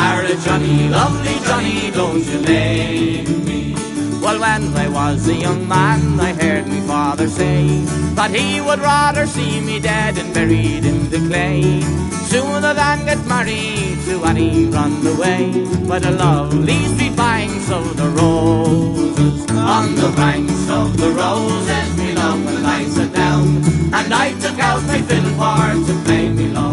Ara Johnny, lovely Johnny, don't you lave me. Well, when I was a young man, I heard me father say that he would rather see me dead and buried in the clay sooner than get married to Annie Runaway by the lovely street banks of the roses. On the banks of the roses, me love, and I sat down, and I took out my fiddle for to play me love.